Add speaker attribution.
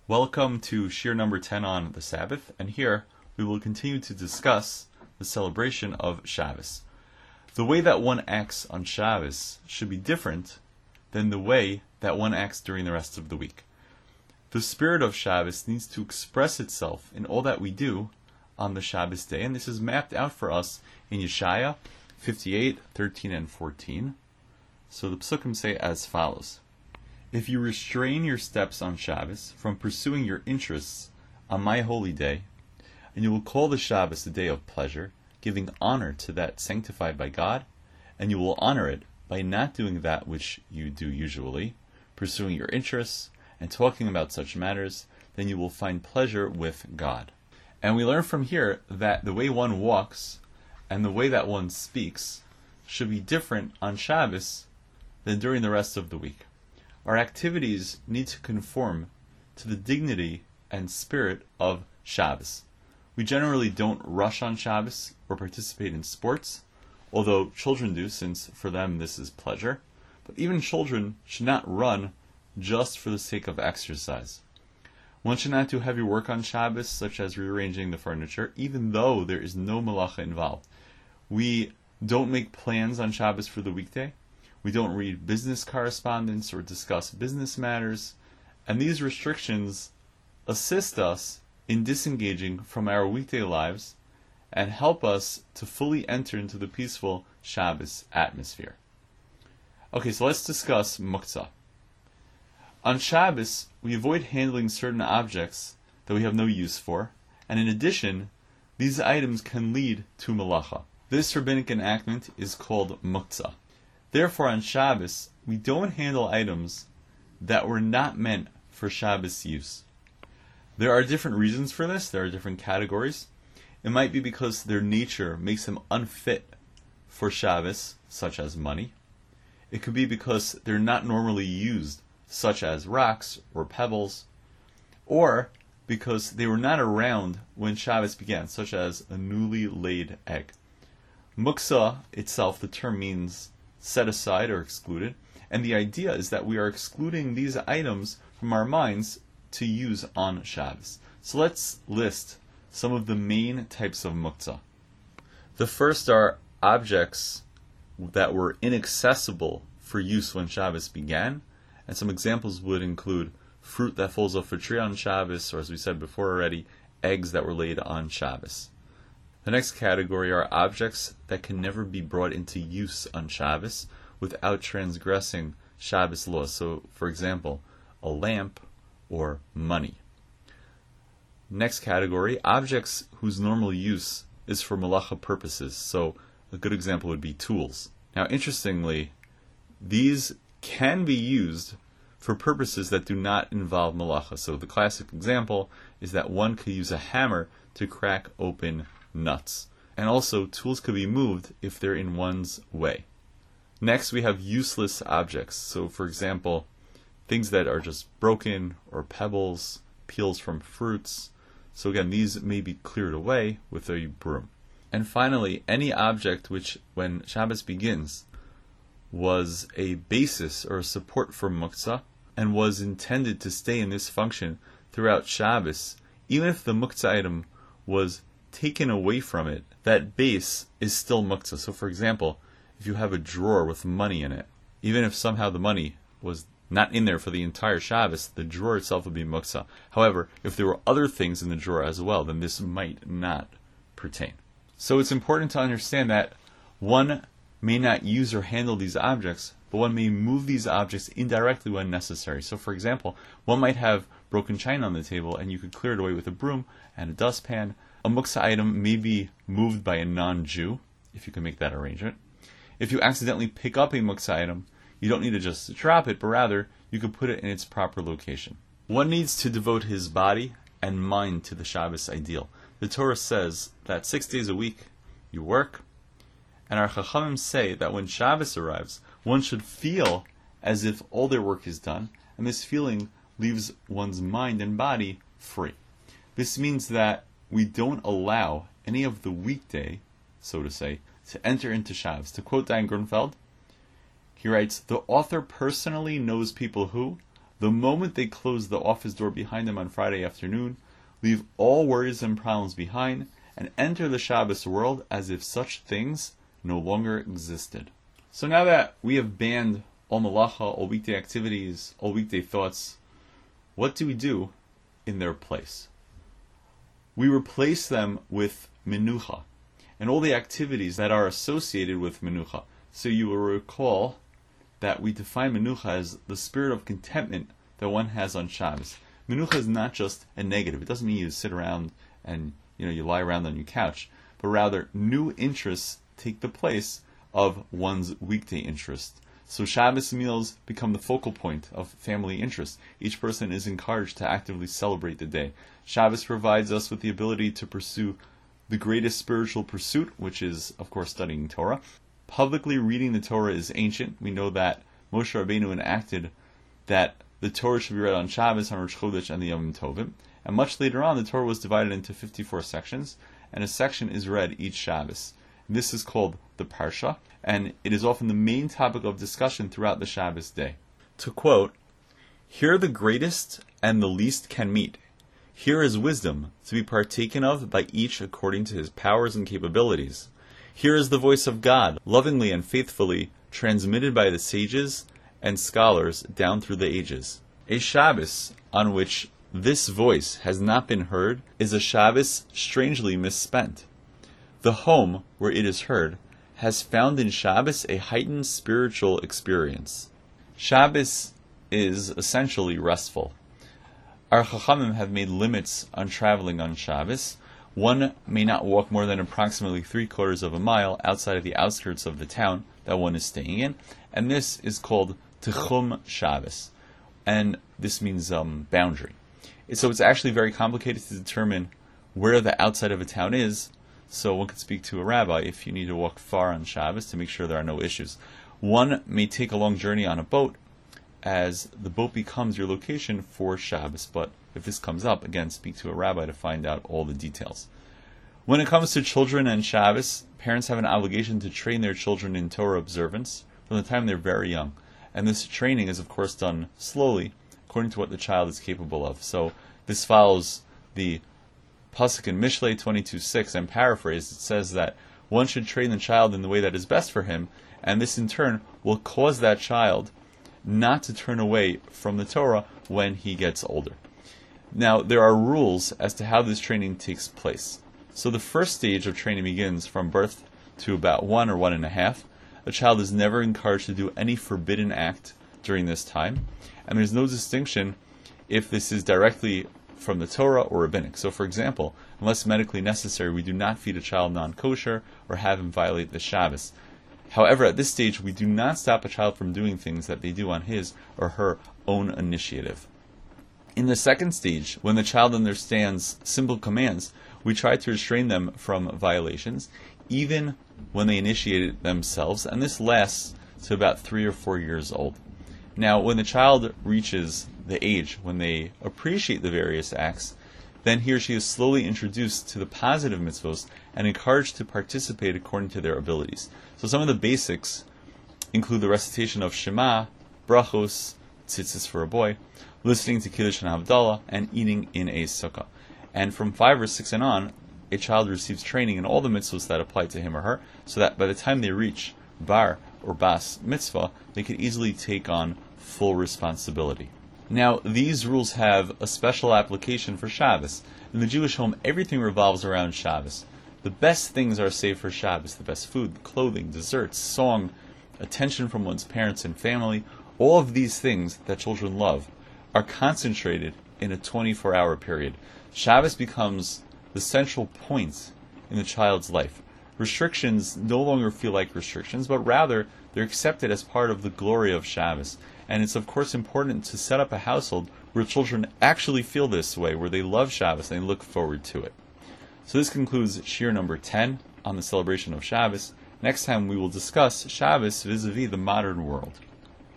Speaker 1: Welcome to Shir number 10 on the Sabbath, and here we will continue to discuss the celebration of Shabbos. The way that one acts on Shabbos should be different than the way that one acts during the rest of the week. The spirit of Shabbos needs to express itself in all that we do on the Shabbos day, and this is mapped out for us in Yeshaya 58, 13, and 14. So the Psukim say as follows: If you restrain your steps on Shabbos from pursuing your interests on my holy day, and you will call the Shabbos a day of pleasure, giving honor to that sanctified by God, and you will honor it by not doing that which you do usually, pursuing your interests and talking about such matters, then you will find pleasure with God. And we learn from here that the way one walks and the way that one speaks should be different on Shabbos than during the rest of the week. Our activities need to conform to the dignity and spirit of Shabbos. We generally don't rush on Shabbos or participate in sports, although children do, since for them this is pleasure. But even children should not run just for the sake of exercise. One should not do heavy work on Shabbos, such as rearranging the furniture, even though there is no malacha involved. We don't make plans on Shabbos for the weekday. We don't read business correspondence or discuss business matters, and these restrictions assist us in disengaging from our weekday lives and help us to fully enter into the peaceful Shabbos atmosphere. Okay, so let's discuss muktzah. On Shabbos, we avoid handling certain objects that we have no use for, and in addition, these items can lead to malacha. This rabbinic enactment is called muktzah. Therefore, on Shabbos, we don't handle items that were not meant for Shabbos use. There are different reasons for this. There are different categories. It might be because their nature makes them unfit for Shabbos, such as money. It could be because they're not normally used, such as rocks or pebbles, or because they were not around when Shabbos began, such as a newly laid egg. Muktzah itself, the term means set aside or excluded, and the idea is that we are excluding these items from our minds to use on Shabbos. So let's list some of the main types of muktzah. The first are objects that were inaccessible for use when Shabbos began, and some examples would include fruit that falls off a tree on Shabbos, or as we said before already, eggs that were laid on Shabbos. The next category are objects that can never be brought into use on Shabbos without transgressing Shabbos laws. So, for example, a lamp or money. Next category, objects whose normal use is for malacha purposes. So, a good example would be tools. Now, interestingly, these can be used for purposes that do not involve malacha. So, the classic example is that one could use a hammer to crack open nuts. And also, tools could be moved if they're in one's way. Next, we have useless objects. So, for example, things that are just broken, or pebbles, peels from fruits. So again, these may be cleared away with a broom. And finally, any object which, when Shabbos begins, was a basis or a support for muktzah, and was intended to stay in this function throughout Shabbos, even if the muktzah item was taken away from it, that base is still muktzah. So for example, if you have a drawer with money in it, even if somehow the money was not in there for the entire Shabbos, the drawer itself would be muktzah. However, if there were other things in the drawer as well, then this might not pertain. So it's important to understand that one may not use or handle these objects, but one may move these objects indirectly when necessary. So for example, one might have broken china on the table and you could clear it away with a broom and a dustpan. A muktzah item may be moved by a non-Jew, if you can make that arrangement. If you accidentally pick up a muktzah item, you don't need to just drop it, but rather you could put it in its proper location. One needs to devote his body and mind to the Shabbos ideal. The Torah says that 6 days a week you work, and our Chachamim say that when Shabbos arrives, one should feel as if all their work is done, and this feeling leaves one's mind and body free. This means that we don't allow any of the weekday, so to say, to enter into Shabbos. To quote Diane Grunfeld, he writes, "The author personally knows people who, The moment they close the office door behind them on Friday afternoon, leave all worries and problems behind, and enter the Shabbos world as if such things no longer existed. So now that we have banned all malacha, all weekday activities, all weekday thoughts, what do we do in their place? We replace them with menucha, and all the activities that are associated with menucha. So you will recall that we define menucha as the spirit of contentment that one has on Shabbos. Menucha is not just a negative. It doesn't mean you sit around and you lie around on your couch, but rather new interests take the place of one's weekday interest. So Shabbos meals become the focal point of family interest. Each person is encouraged to actively celebrate the day. Shabbos provides us with the ability to pursue the greatest spiritual pursuit, which is, of course, studying Torah. Publicly reading the Torah is ancient. We know that Moshe Rabbeinu enacted that the Torah should be read on Shabbos, on Rosh Chodesh, and the Yom Tovim. And much later on, the Torah was divided into 54 sections, and a section is read each Shabbos. This is called the Parsha, and it is often the main topic of discussion throughout the Shabbos day. To quote, "Here the greatest and the least can meet. Here is wisdom, to be partaken of by each according to his powers and capabilities. Here is the voice of God, lovingly and faithfully transmitted by the sages and scholars down through the ages. A Shabbos on which this voice has not been heard is a Shabbos strangely misspent. The home where it is heard has found in Shabbos a heightened spiritual experience." Shabbos is essentially restful. Our Chachamim have made limits on traveling on Shabbos. One may not walk more than approximately 3/4 of a mile outside of the outskirts of the town that one is staying in, and this is called Tichum Shabbos, and this means boundary. So it's actually very complicated to determine where the outside of a town is, so one could speak to a rabbi if you need to walk far on Shabbos to make sure there are no issues. One may take a long journey on a boat, as the boat becomes your location for Shabbos, but if this comes up, again, speak to a rabbi to find out all the details. When it comes to children and Shabbos, parents have an obligation to train their children in Torah observance from the time they're very young, and this training is of course done slowly, according to what the child is capable of. So this follows the Pasuk in Mishlei 22:6, and paraphrased, it says that one should train the child in the way that is best for him, and this in turn will cause that child not to turn away from the Torah when he gets older. Now, there are rules as to how this training takes place. So the first stage of training begins from birth to about 1 or 1.5. A child is never encouraged to do any forbidden act during this time, and there's no distinction if this is directly from the Torah or rabbinic. So for example, unless medically necessary, we do not feed a child non-kosher or have him violate the Shabbos. However, at this stage, we do not stop a child from doing things that they do on his or her own initiative. In the second stage, when the child understands simple commands, we try to restrain them from violations, even when they initiate it themselves, and this lasts to about 3 or 4 years old. Now, when the child reaches the age when they appreciate the various acts, then he or she is slowly introduced to the positive mitzvos and encouraged to participate according to their abilities. So some of the basics include the recitation of Shema, brachos, tzitzis for a boy, listening to Kiddush and Havdalah, and eating in a sukkah. And from 5 or 6 and on, a child receives training in all the mitzvahs that apply to him or her, so that by the time they reach bar or bas mitzvah, they could easily take on full responsibility. Now, these rules have a special application for Shabbos. In the Jewish home, everything revolves around Shabbos. The best things are saved for Shabbos: the best food, clothing, desserts, song, attention from one's parents and family. All of these things that children love are concentrated in a 24-hour period. Shabbos becomes the central point in the child's life. Restrictions no longer feel like restrictions, but rather they're accepted as part of the glory of Shabbos. And it's of course important to set up a household where children actually feel this way, where they love Shabbos and they look forward to it. So this concludes Shiur number 10 on the celebration of Shabbos. Next time we will discuss Shabbos vis-a-vis the modern world.